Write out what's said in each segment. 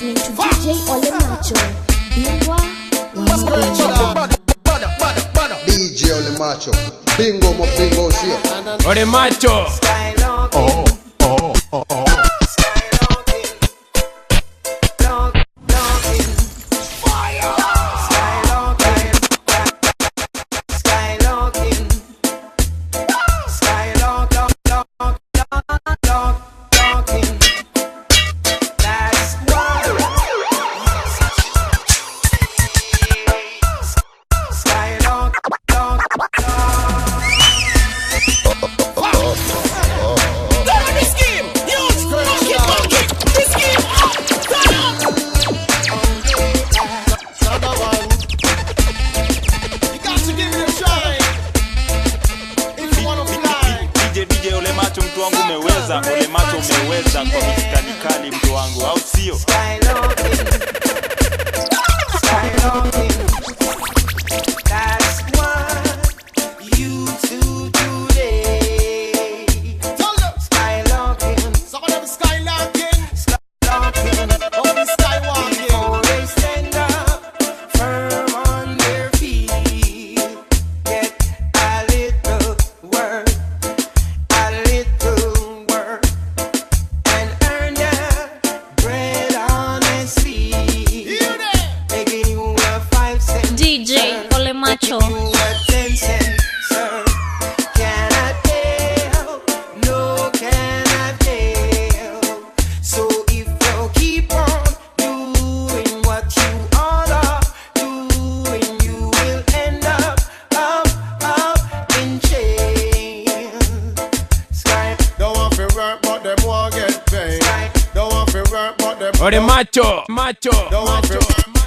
listening to DJ Ole Macho. Bingwa DJ Ole Macho. Bingo mo bingo here. Ole Macho. Oh. Ole Macho umeweza kwa mistari kali mtu wangu, au sio? Ole Macho, Macho, Macho.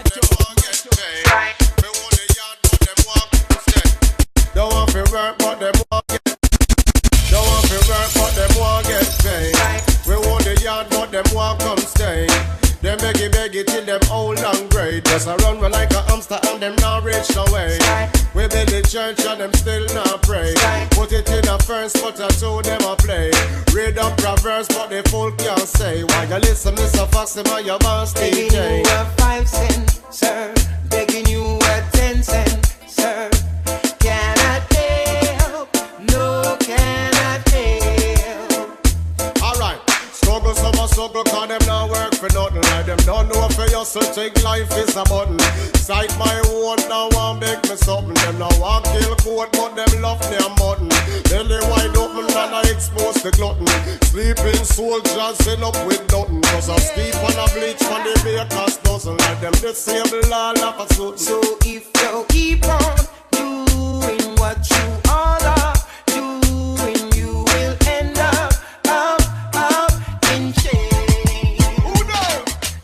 Don't want to work, but them won't get. Don't want to work, but them won't get paid. We want the yard, but them won't come stay. Them beg it till them old and great. Just a run like a hamster and them not reach no way. We build the church and them still not pray. Put it in a first, but a two them a play. Read up Proverbs, but the fool can't say. Why you listen, Mr. Foxy, man, your boss DJ. Begging you a 5 cent, sir. Begging you a 10 cent, sir. Cannot help, no cannot help. Alright, struggle, summer struggle, cause them not work for nothing. Like them don't know for you, so think life is a button. Sight my own, now want make me something. Them now want kill goat, but them love their mutton. Belly wide open and I expose the glutton. Sleeping soldiers end up with nothing. Cause I sleep on a bleach from the baker's dozen. Like them disable all of a sudden. So if you keep on doing what you all are doing, you will end up in shame. Who knows?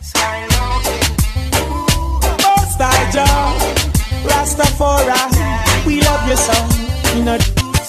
Most I Jah, Rastafari, we love you so. You know.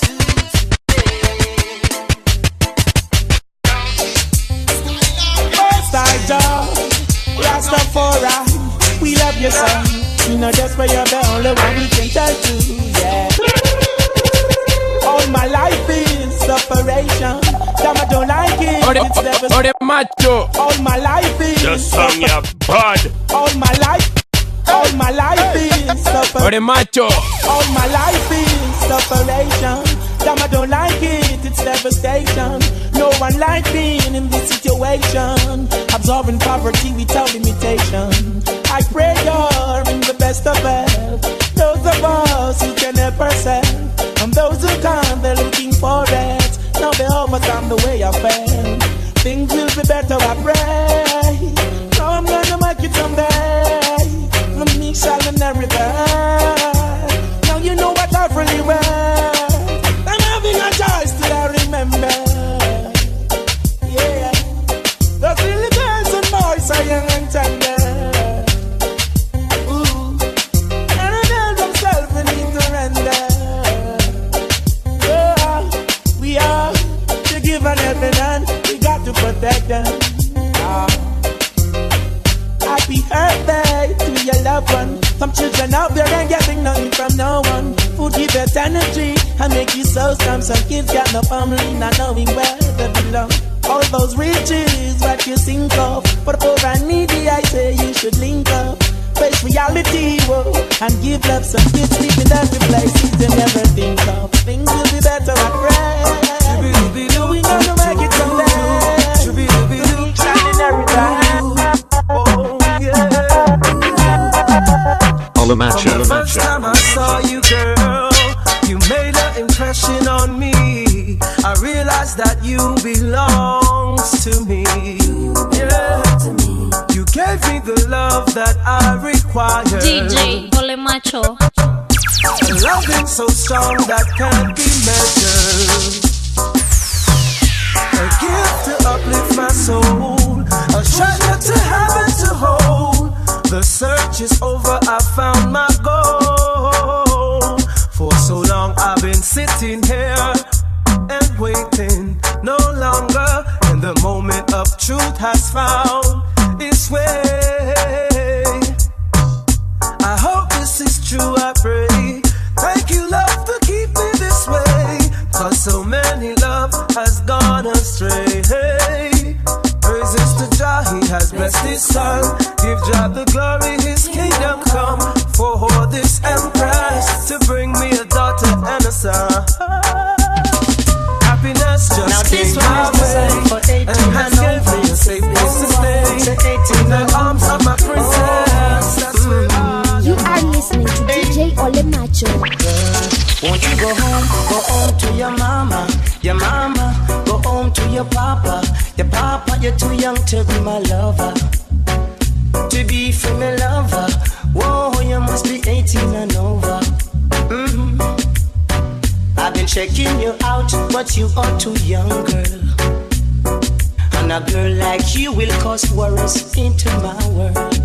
Rastafari, we love you so. You know just where you're the only one we can turn to, yeah. All my life is separation. Damn, I don't like it. It's never Ole Macho. all my life is The song ya bad. all my life is separation. Ole Macho. All my life is separation. Damn, I don't like it, it's devastation. No one like being in this situation. Absorbing poverty without limitation. I pray you're in the best of health. Those of us who can help ourselves, and those who can't, they're looking for it. Now they overcome the way I felt. Things will be better, I pray. Now I'm gonna make it someday. From me, shall and everything. Now you know what I really want. I'm having a choice till I remember. Yeah, those little girls and boys are young and tender. Ooh, and the girls themselves we need to render. Yeah, we are to give an helping hand. We got to protect them. Happy birthday to your loved one. Some children out there ain't getting nothing from no one. Food give it energy and make you so strong. Some kids got no family, not knowing where they belong. All those riches what you think of, but poor and needy I say you should link up. Face reality, whoa, and give love some gifts, live in every place you never think of. Things will be better at rest. We gonna make it someday. Shining every time. Oh yeah. From the first time I saw you, girl, you made an impression on me. I realized that you belongs to me. Yeah. You gave me the love that I require. DJ Ole Macho. A loving so strong that can't be measured. A gift to uplift my soul, a treasure to have and to hold. The search is over, I found my goal. For so long I've been sitting here and waiting, no longer. And the moment of truth has found its way. I hope this is true, I pray. Thank you, love, to keep me this way. Cause so many love has gone astray. Praises to Jah, he has blessed his son. Give Jah the glory, his kingdom come. For this empress to bring me a daughter and a son. Happiness just now came my way and has given me a safe place to stay in the arms of my princess. That's where You are listening to DJ Ole Macho. Won't you go home to your mama, go home to your papa, you're too young to be my lover, to be for my lover. Whoa, you must be 18 and over. I've been checking you out, but you are too young, girl. And a girl like you will cause worries into my world.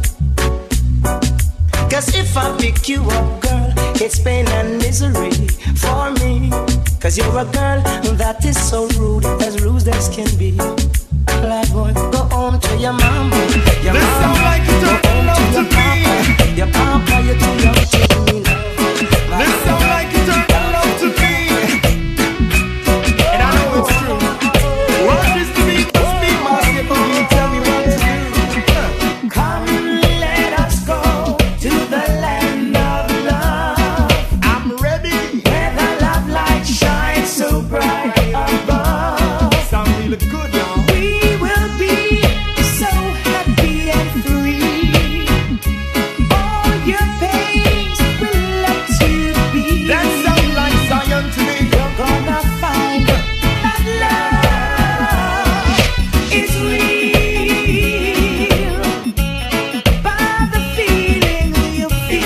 Cause if I pick you up, girl, it's pain and misery for me. Cause you're a girl that is so rude as can be. Lad boy, go home to your mama. Your mama, like go home to your papa. Your papa, you're too young to me now. This sound like you turn love to me. And I know it's true. What is to be must be must. You can tell me what to do. Come, let us go to the land of love. I'm ready. Where the love light shines so bright above. Sound really good, y'all. We will be so happy and free. All your pains will let you be. That sound like Zion to me. You're gonna find that love is real by the feeling you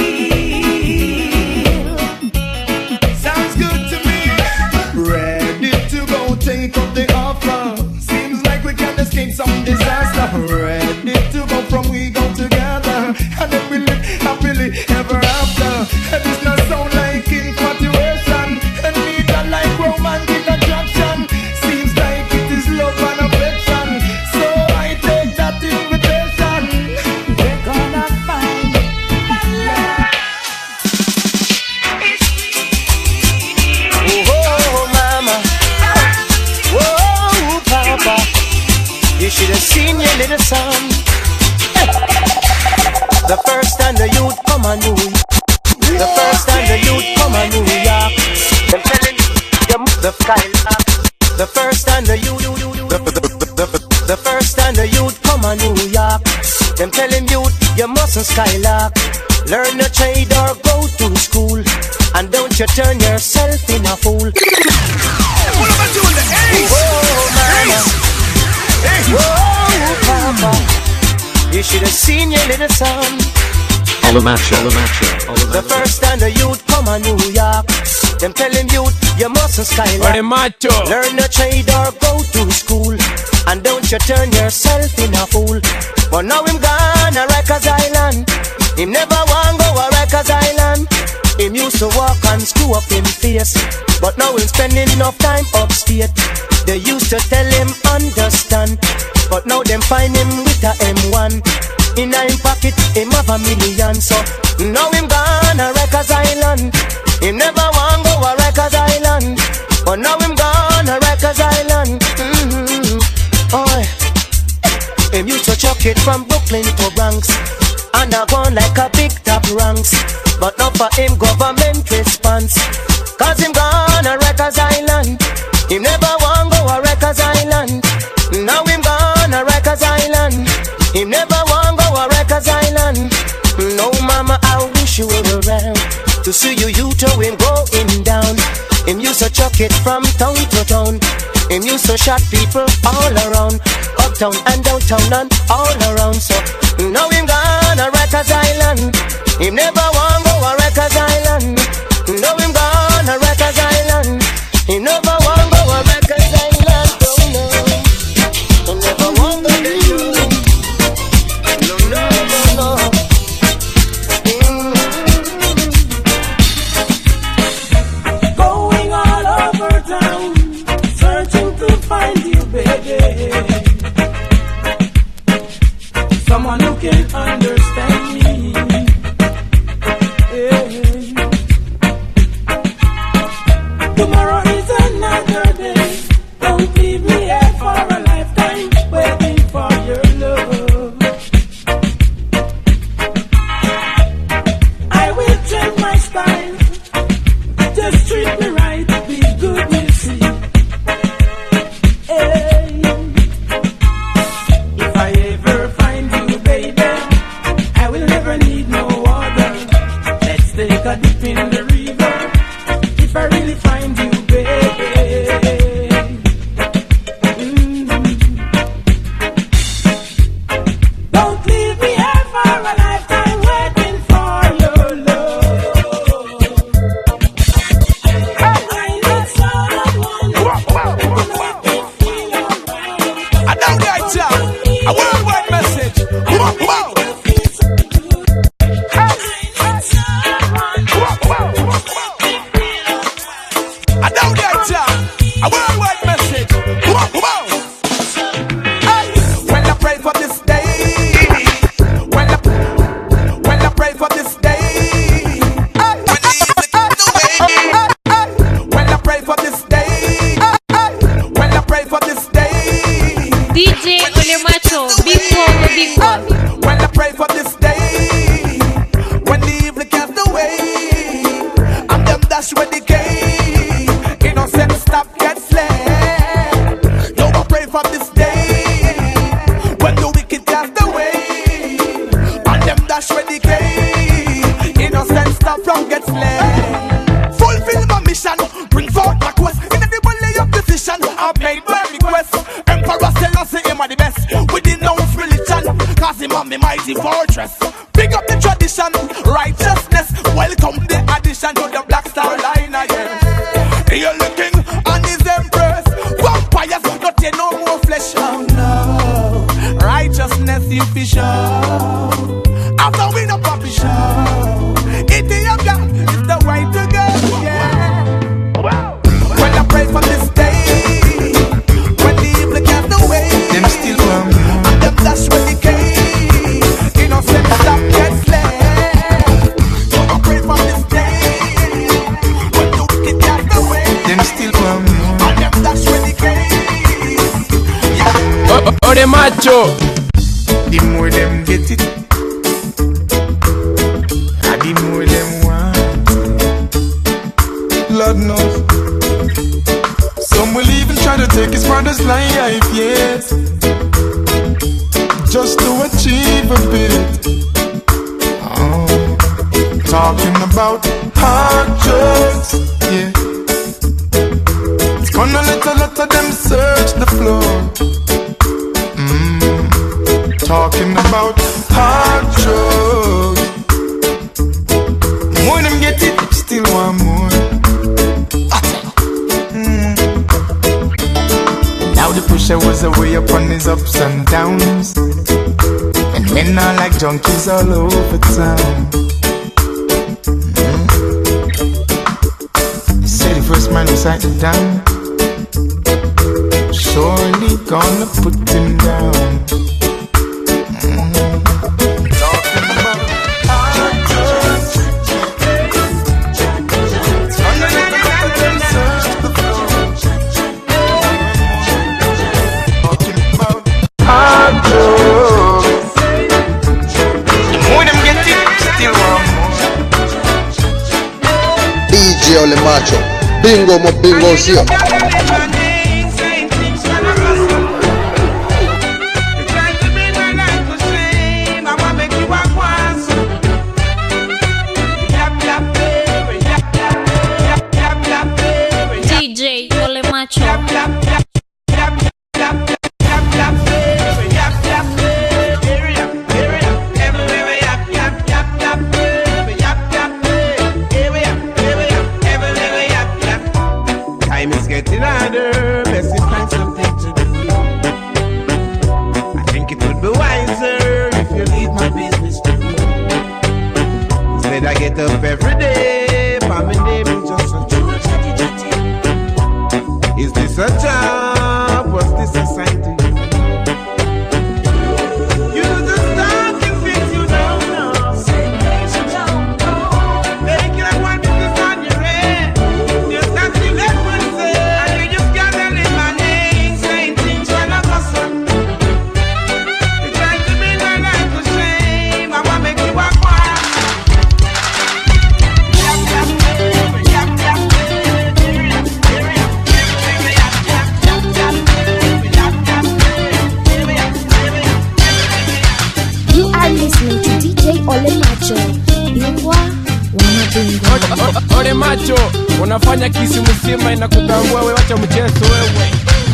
feel. Sounds good to me. Ready to go take up the offer. Seems like we can escape some disaster. Ready to go from we go together. And then we live happily ever after. And it's not sound like infatuation. And neither like romantic attraction. Seems like it is love and affection. So I take that invitation. We're gonna find that love is real. Oh, mama. Whoa, papa. You should have seen your little son. The first time the youth come on New York. The first time the youth come on New York. Them telling you the skylark. The first time the youth. The first time the youth come on New York. Them telling youth you mustn't skylark. Learn a trade or go to school. And don't you turn yourself in a fool. What am I doing? The A's? Whoa, mama. Whoa, papa. You should have seen your little son. Ole Macho. The first time the youth come on New York. Them tell him youth, you mustn't skylark. Ole Macho. Learn a trade or go to school. And don't you turn yourself in a fool. But now him gone a Rikers Island. Him never want go a Rikers Island. Him used to walk and screw up him face. But now him spending enough time upstate. They used to tell him understand. But now them find him with a M1. In him pocket, him have $1 million. So now him gone a Rikers Island. Him never want go a Rikers Island. But now him gone a Rikers Island. chuck it from Brooklyn to Bronx. And I gone like a big top ranks. But not for him government response. Cause him gone a Rikers Island. He never want go a Rikers Island. Now him gone a Rikers Island. He never want go a Rikers Island. No mama, I wish you were around to see you how him going down. Him used to chuck it from town to town. Him used to shot people all around, uptown and downtown and all around. So now him gone a Rikers Island. Him never want go a Rikers Island. Now him gone a Rikers Island. He never want go a Rikers Island. Oh no, he never want go there. No, no, no, no. Going all over town, searching to find you, baby. Someone who can understand me. Yeah. Tomorrow is another day. Don't leave me here for a lifetime, waiting for your love. I will change my style. Just treat me right, be good, you see. Hey. If I ever find you, baby, I will never need no other. Let's take a dip in the river. If I really find you, baby. Don't leave me here for a lifetime, waiting for your love. I need someone to make me feel alright. I know that job. A worldwide message. Wow. I know that job. A worldwide message. Wow. Hey, when I pray for this day, when I pray for this day, when I pray for this day, when I pray for this day. DJ Ole Macho, bingo. When I pray for this day, when the evil cast away, and them dash with the gate, innocent stop get slain. Yo, I pray for this day, when the wicked cast away, and them dash with the gate, innocent stop from get slain. Fulfill my mission, bring forth my quest. In every lay of position, I've made my request. Emperor Selassie, him are the best. Within no religion, cause him on me mighty fortress. Pick up the tradition, righteousness. Welcome the addition to the Black Star Line again. You're looking on his empress. Vampires, not yet no more flesh. Oh no, righteousness you fish show. After we no puppy show. Ethiopia is the way to go. Yeah. Wow. When I pray for this day, when the evil cast away, them still come. And them dash with the cage. Innocent stop get slain. So I pray for this day, when the wicked cast away, them still come. And them dash with the cage. Yeah. Ole Macho. The more them get it, and the more them want. Lord knows. Some will even try to take his father's life, yes, just to achieve a bit. Oh, talking about hard drugs, yeah. It's gonna let a lot of them search the floor. Talking about hard drugs. More them get it, still want more. Now the pusher was away upon his ups and downs, and men are like junkies all over town. Say the first man who sat it down, surely gonna put him down. Ole Macho. Bingo mo bingo sio. DJ Ole Macho. Time is getting harder, best to find something to do. I think it would be wiser if you leave my business to me. Instead I get up every day, but my name is just a joke. Is this a job? Was this a sign to you? You do the stuff you think you don't know. Say things you don't know. Make like one business on your head. Just not to let one say. And you just gotta live my name. Saying things when I go son. You try to make my life a shame. I wanna make you walk wild. You are listening to DJ Ole Macho. Bingwa wana bingo. Ole Macho, unafanya kisi msima inakutambua wewe, wacha mchezo wewe.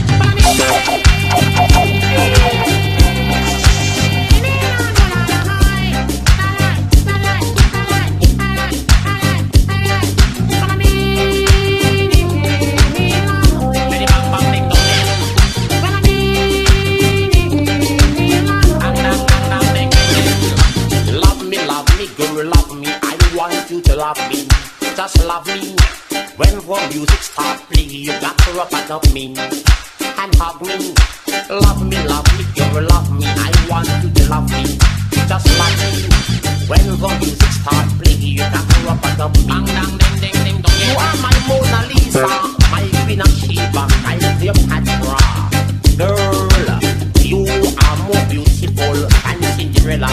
Love me, girl, love me. I want you to love me. Just love me. When the music starts playing, you got to rub it up me and hug me. Love me, girl, love me. I want you to love me. Just love me. When the music starts playing, you got to rub it up me. Bang, dang, ding, ding, ding, dong. You are my Mona Lisa, my Queen of Sheba, my Cleopatra. Girl, you are more beautiful than Cinderella.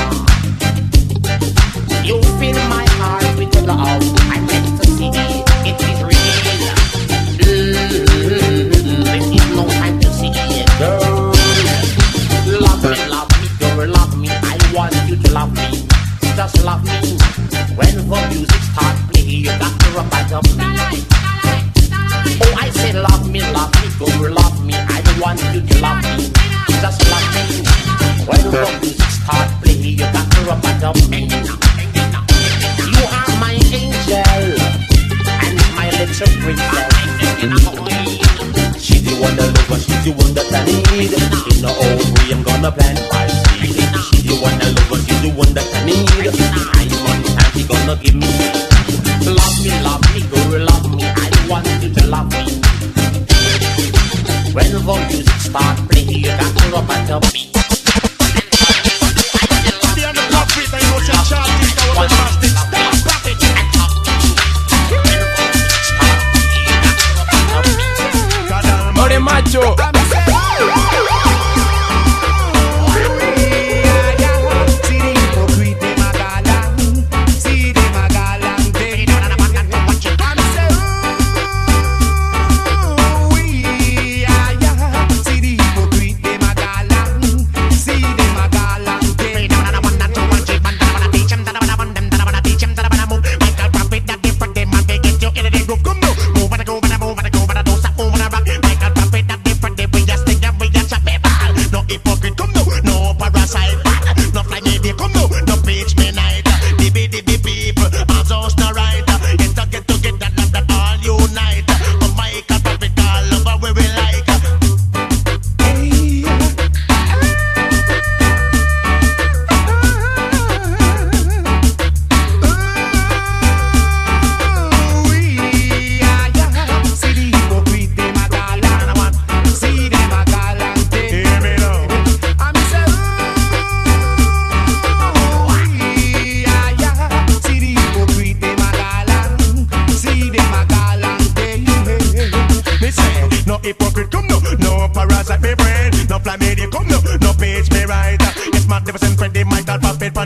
You fill my heart with your love. I meant to see it is real. There is no time to see it, girl. Love me, girl, love me. I want you to love me. Just love me. When the music starts playing, you got to rub it up me. Oh, I say love me, girl, love me. I want you to love me. Just love me. When the music starts playing, you got to rub it up me. You are my angel and my little princess. She's the one that loves, she's the one that I need. In the old way I'm gonna plant my seed. She's the one that loves, she's the one that I need. I want time she gonna give me. Love me, girl, love me. I want you to love me. When the music starts playing, you got to rub it up me. Ole Macho.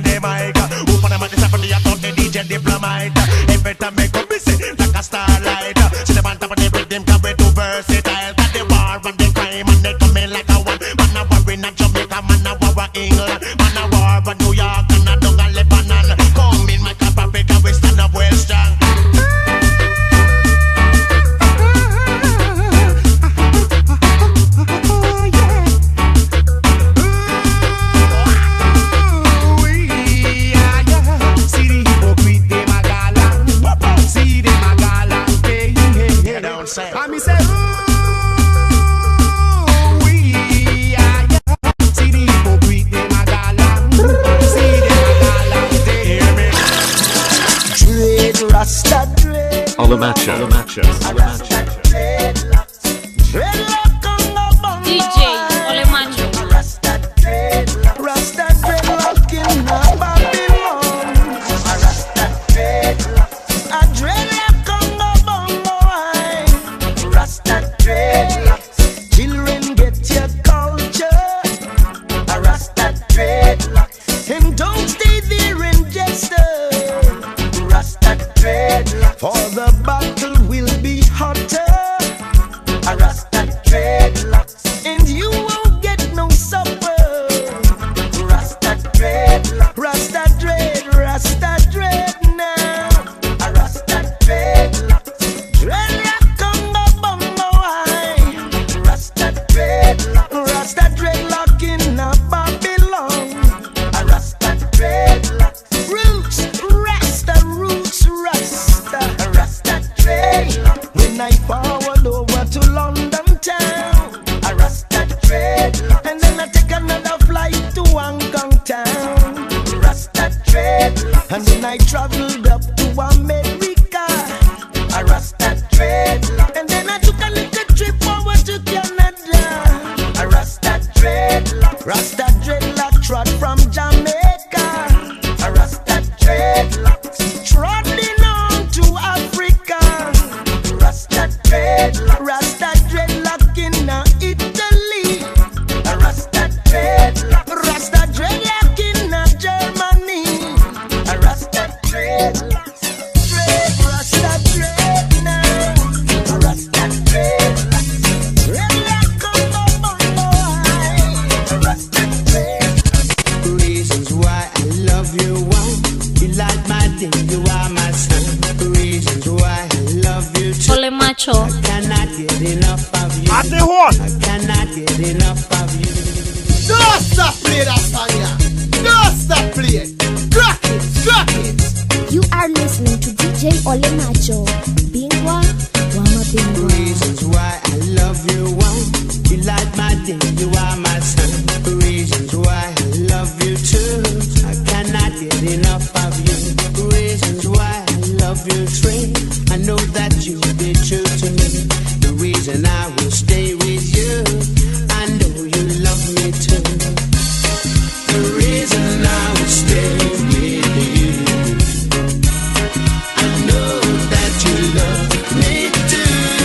Every time I come busy, like a starlight. Macho. DJ Ole Macho. Rasta dreadlock in Babylon. Rasta dreadlock. A dreadlock on the bongo high. Rasta dreadlock. Children get your culture. A Rasta dreadlock. And don't stay there and just Rasta dreadlock. For the battle will be hotter. A Rasta dreadlock. And you won't get no supper. Rasta dreadlock. Rasta dread now. A Rasta dreadlock. Dreadlock on the bongo high. Rasta dreadlock in a Babylon. A Rasta dreadlock. Roots, Rasta. A Rasta dreadlock. When I forward over to London town. A Rasta dreadlock. And then I take another flight to Hong Kong town. Rasta dreadlock. And then I traveled up to America. A Rasta dreadlock. And then I took a little trip over to Canada. A Rasta dreadlock. Rasta dreadlock trot from Jamaica. A Rasta dreadlock. Trotting on to Africa. Rasta dreadlock. Rasta dreadlock in Italy. A Rasta dreadlock. Rasta dreadlock in Germany. A Rasta dreadlock. Rasta dread now. A Rasta dreadlock. Dreadlock on the bongo high. A Rasta dread. Reasons why I love you, one. You like my day, you are my son. Reasons why I love you too. Ole Macho. Cannot get enough of you. I cannot get enough of you. Don't stop playing that song, yeah. Don't stop playing. Crack it. You are listening to DJ Ole Macho. Bingwa, Wama Bingwa. Reasons why I love you, one. You like my day, you are my son. Reasons why I love you too. I cannot get enough of you. Reasons why I love you three. I know that you be true to me. The reason I will stay with you. I know you love me too. The reason I will stay with you. I know that you love me too.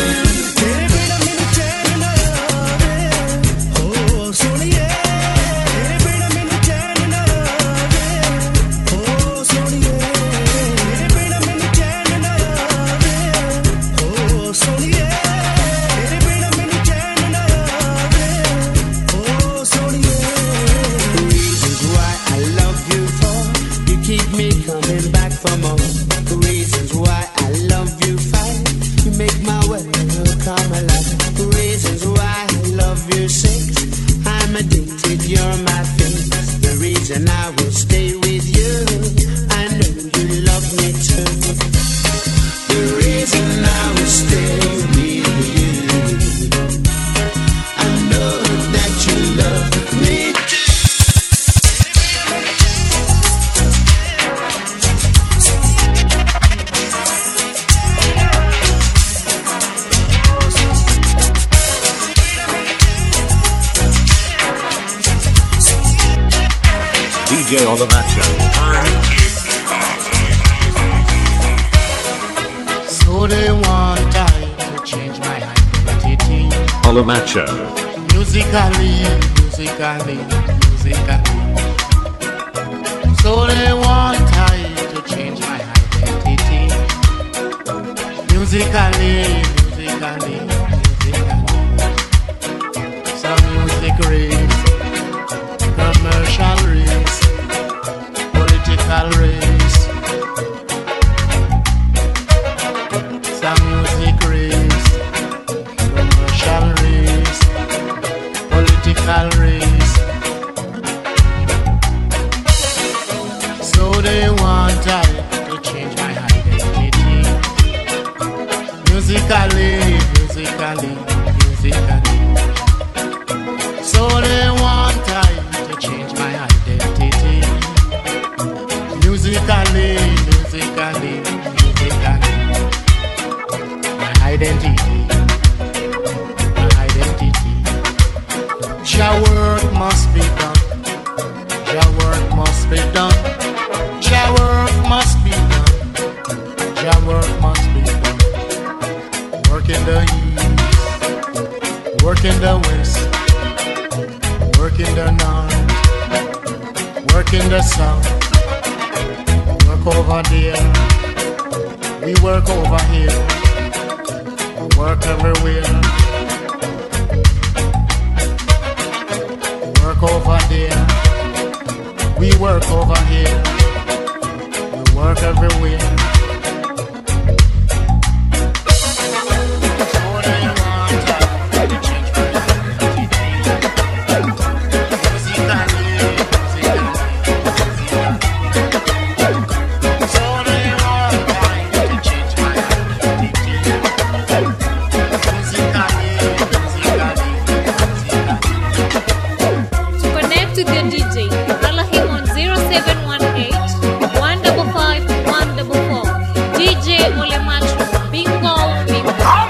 Reasons why I love you for. You keep me coming back for more. Reasons why I love you five. You make my world come alive. Reasons why I love you six. I'm addicted, you're my fix. The reason I will stay with you. I know you love me too. The reason I will stay with you. I know that you love me too. DJ Ole Macho. So they want I to change my identity. Ole Macho. Musically. So they want I to change my identity. Musically. Some music race, commercial race, political race. Some music race, commercial race, political race. So they want I to change my identity. Musically. work in the north, work in the south, work over there, we work over here, work everywhere, work over there, we work over here, we work everywhere. To the DJ, follow him on 0718 155 144. DJ Ole Macho, bingo, bingo.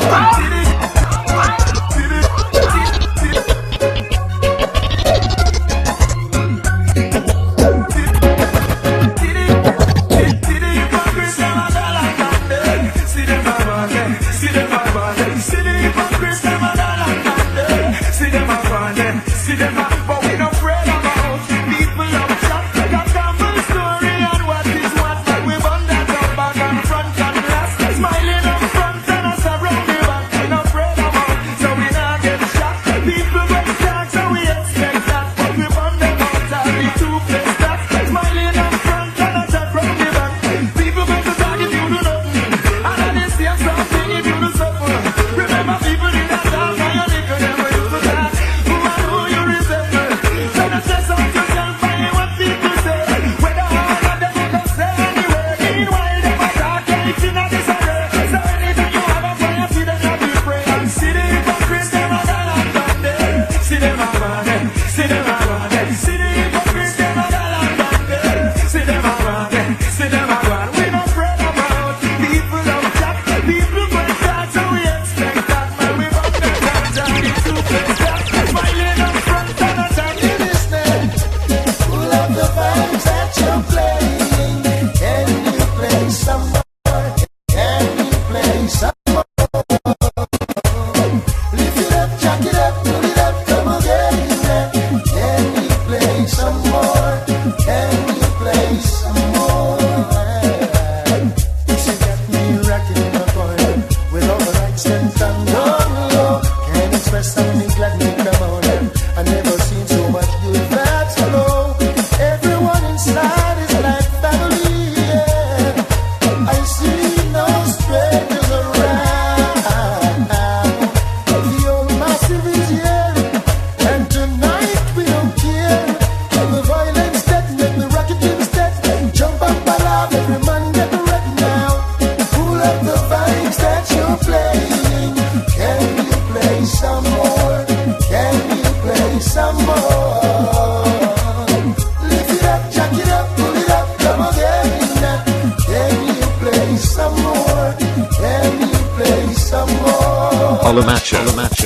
Ole Macho.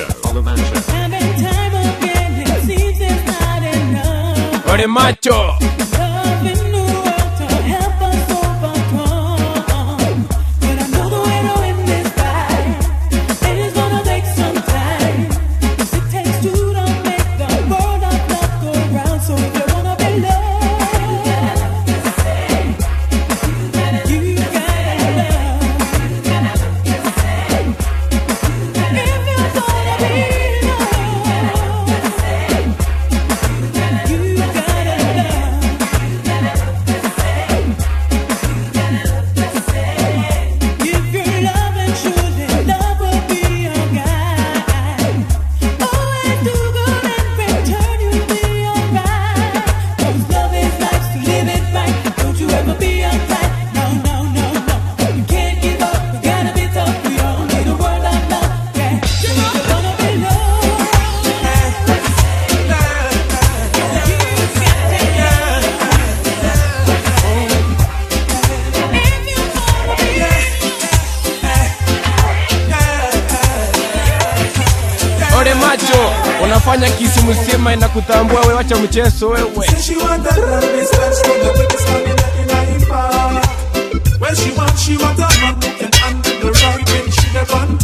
Ole Macho. Unafanya kisi msima inakutambua wewe, wacha mchezo wewe. When she want a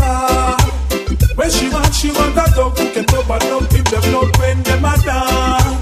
dog who can overlook him, them not when them are down.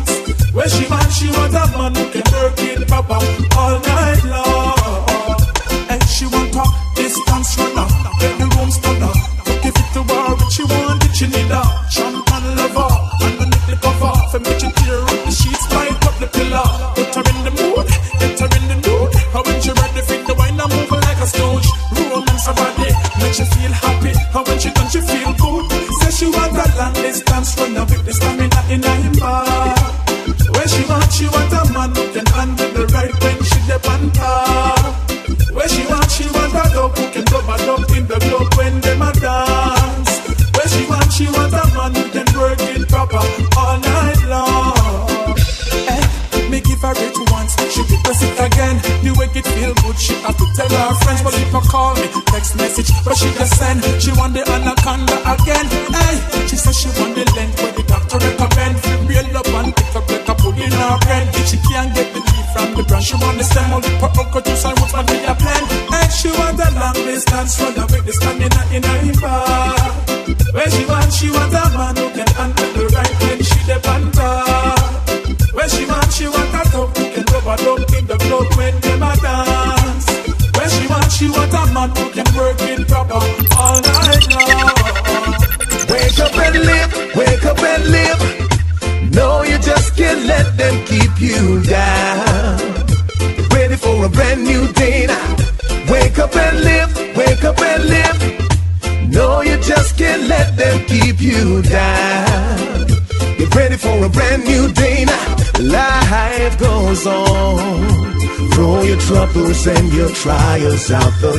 rubber all night long. And she want a distance runner, get the room stunner. Give it to her when she want it, she need her champagne lover underneath the cover. For me to tear up the sheets, light up the pillar. Put her in the mood, get her in the mood. How when she ready, fit the wine and move like a stooge. Romance her body, make she feel happy. How when she done, she feel good. Say she want a long distance runner with the stamina in her bar. Where she want a man who can handle the right when she dip on top. Where she want a dog who can rub up in the club when them a dance. Where she want a man who can work it proper all night long. Me give her it once, she request it again. You make it feel good, she have to tell her friends. But people call me, text message, but she just send. She want the anaconda again. Hey, she says she want the length where the doctor recommend. Real up and pick up like a pudding in her pen. She can't get the leaf from the branch, she want the stem. All the pop uncle juice and what's my be a plan. Hey, she want a long distance runner with the stamina in her bar. Where she want a man who can handle the right when she dip on top. Where she want a dog who can rub up in the club when them a dance. Where she want a man who can work it proper all night long. Wake up and live, wake up and live. No, you just can't let them keep you down. Get ready for a brand new day now. Wake up and live, wake up and live. No, you just can't let them keep you down. Get ready for a brand new day now. Life goes on. Throw your troubles and your trials out the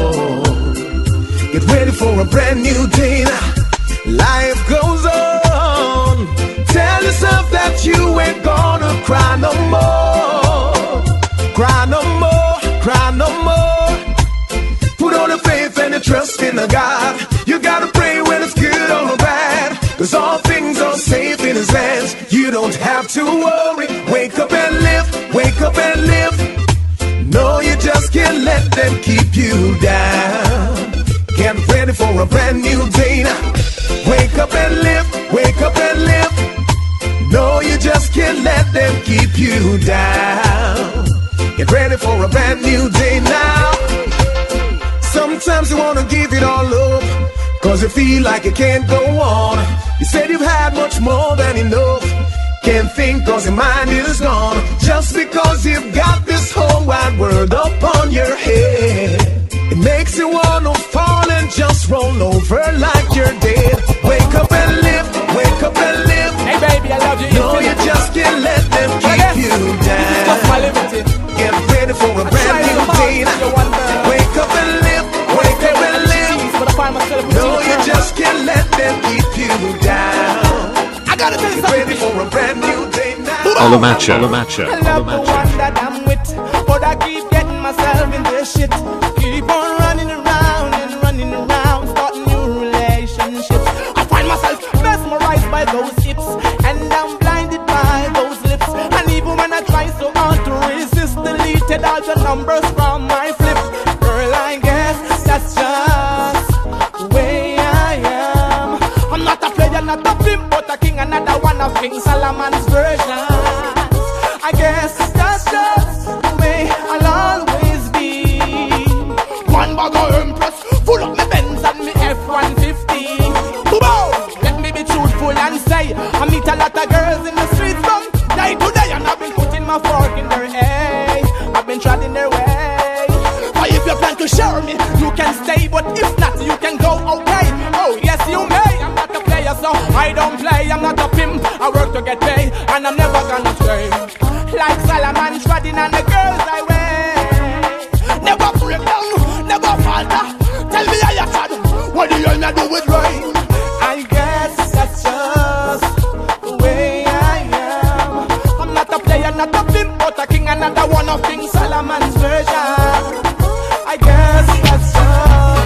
door. Get ready for a brand new day now. Life goes on. Tell yourself that you ain't gonna cry no more. Cry no more, cry no more. Put all the faith and the trust in the God. You gotta pray when it's good or bad, 'cause all things are safe in His hands. You don't have to worry. Wake up and live, wake up and live. No, you just can't let them keep you down. Get ready for a brand new day now. Wake up and live, wake up and live. No, you just can't let them keep you down. Get ready for a brand new day now. Sometimes you wanna give it all up, 'cause you feel like you can't go on. You said you've had much more than enough. Can't think 'cause your mind is gone. Just because you've got this whole wide world up on your head, it makes you wanna fall and just roll over like you're dead. Wake up and live, wake up and live. Hey baby, I love you. No, you just can't let them keep you down. Just my liberty. Get ready for a brand new day. Wake up and live, wake up and live. No, you just can't let them keep you down. I gotta tell you something. Get ready for a brand new day now. Olumacho. I love the one that I'm with, but I keep getting myself in this shit. Keep on running around and running around, starting new relationships. I find myself mesmerized by those hips, and I'm blinded by those lips. And even when I try so hard to resist, deleted all the numbers from my flips. Girl, I guess that's just the way I am. I'm not a player, not a pimp, but a king, another one of King Solomon's version. I guess that's just the way I'll always be. One bag of Empress, full up my Benz and me F-150. Boom! Let me be truthful and say I meet a lot of girls in the streets from day to day, and I've been putting my fork in their eye. I've been treading their way. Or if you plan to share me, you can stay, but if not, you can go, okay? Oh, yes, you may. I'm not a player, so I don't play. I'm not a pimp, I work to get paid, and I'm never gonna stay. Like Solomon treading on the girls I wear. Never break down, never falter. Tell me how you tried. What do you do with right? I guess that's just the way I am. I'm not a player, not a pimp, but a king, another one of King Solomon's version. I guess that's just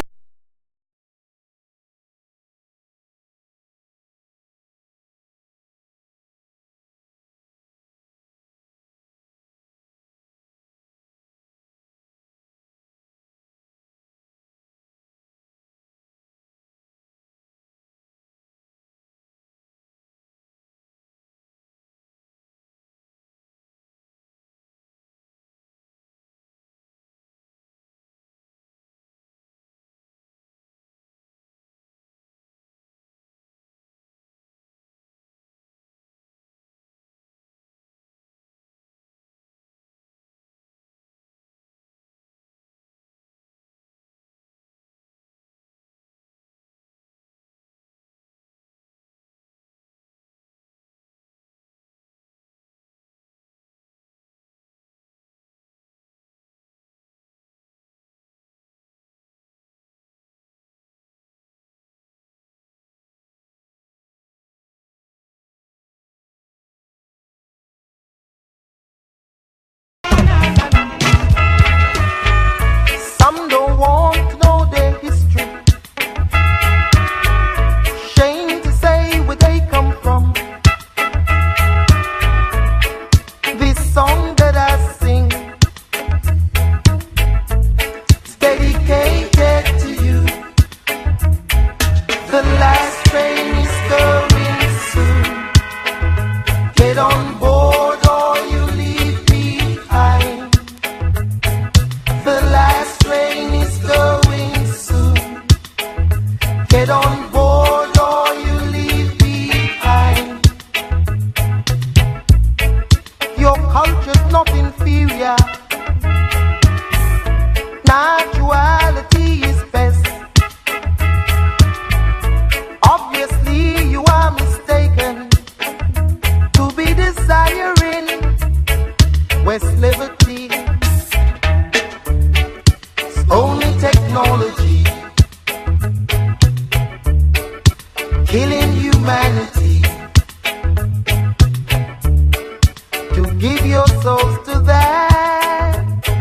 culture's not inferior. Naturality is best. Obviously you are mistaken to be desiring West liberty. It's only technology killing humanity. To give your souls to that,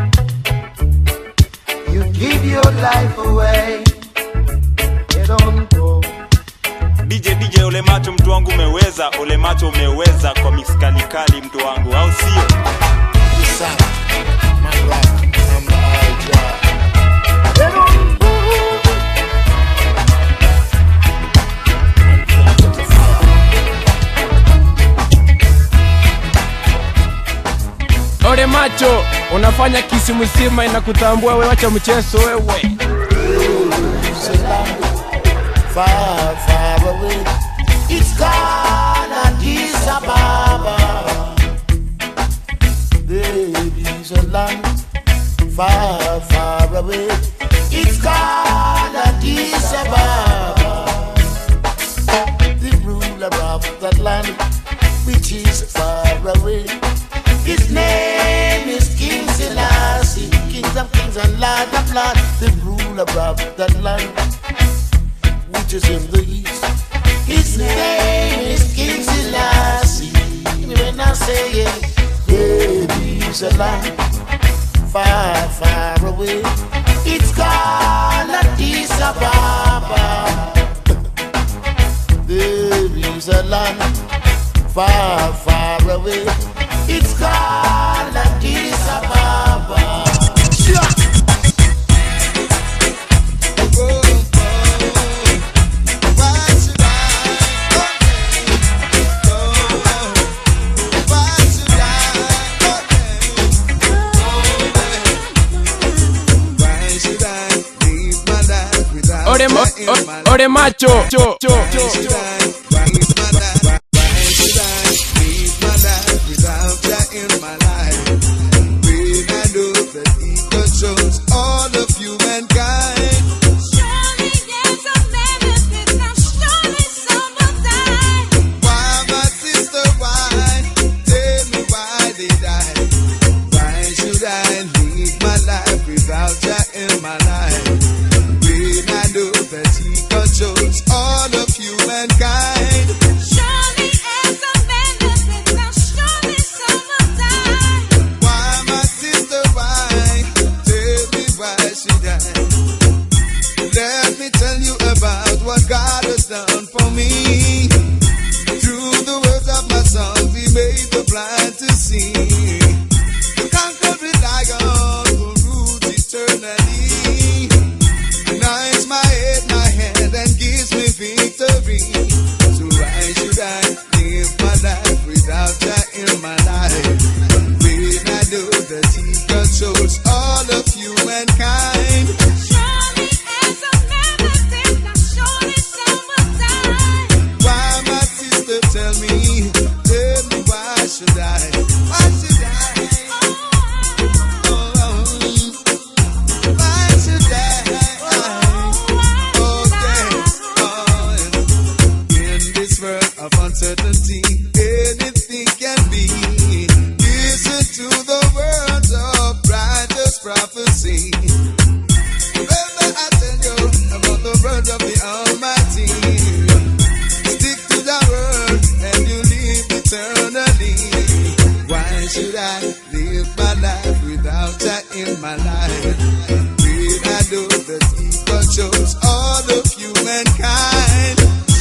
you give your life away. Get on go. DJ Ole Macho mtu wangu umeweza, Ole Macho umeweza kwa mix kali kali mtu wangu, au sio? Ole Macho, unafanya kisimusima inakutambua wewe, acha mchezo wewe. Far, far away, it's gone Addis Ababa. Baby's a land far, far away, it's gone Addis Ababa. The ruler of that land, which is far away, his name is King Selassie, King of kings and Lord of lords. The ruler of that land, which is in the east, his name is King Selassie. When I say it, baby's a land far, far away, it's called Addis Ababa. Baby's a land far, far away, it's called Addis Ababa. Ole Macho, Why should I leave my life without you in my life? When I know that he controls all of humankind. Surely there's a benefit, now surely some will die. Why, my sister, why? Tell me why they died. Why should I leave my life without you in my life? When I know that he controls all of humankind. Surely as a benefit, now surely some will die. Why, my sister, why? Tell me why should I? Let me tell you about what God has done for me. Through the words of my songs, he made the blind to see. The conquered with lion will rule eternally. Anoints my head, my hand, and gives me victory. So why should I live my life without you in my life? When I know that he controls all of humankind. Surely as a benefit, now surely some will die. Why, my sister, tell me why should I? Why should I? Uncertainty, anything can be. Listen to the words of righteous prophecy. Remember I tell you about the word of the Almighty. Stick to the word and you live eternally. Why should I live my life without you in my life? When I know that he controls all of humankind.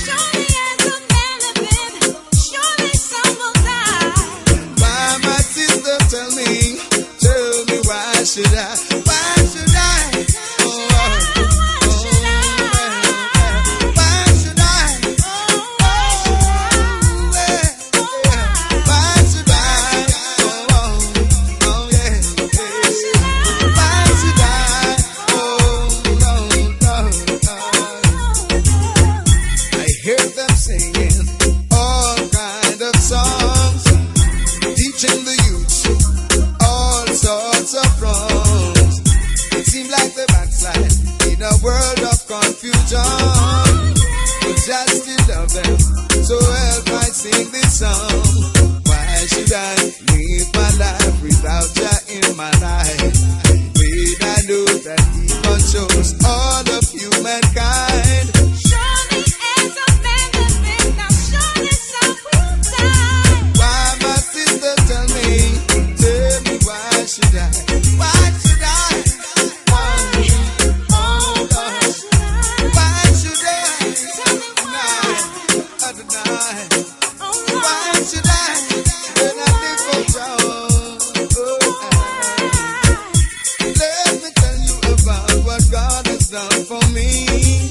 Tell me why should I? Why should I? Oh, why should I? Why should I? Why should I? Oh, yeah. Why should I? Oh, no, no. strong. But just to love them, so help I sing this song. Why should I live my life without you in my life? When I know that He controls all of humankind. Surely it's a benefit, now surely some will die. Why, my sister, tell me why should I? Why should I? Why should I? Tell me why. Adonai. Why should I? When I live for joy. Let me tell you about what God has done for me.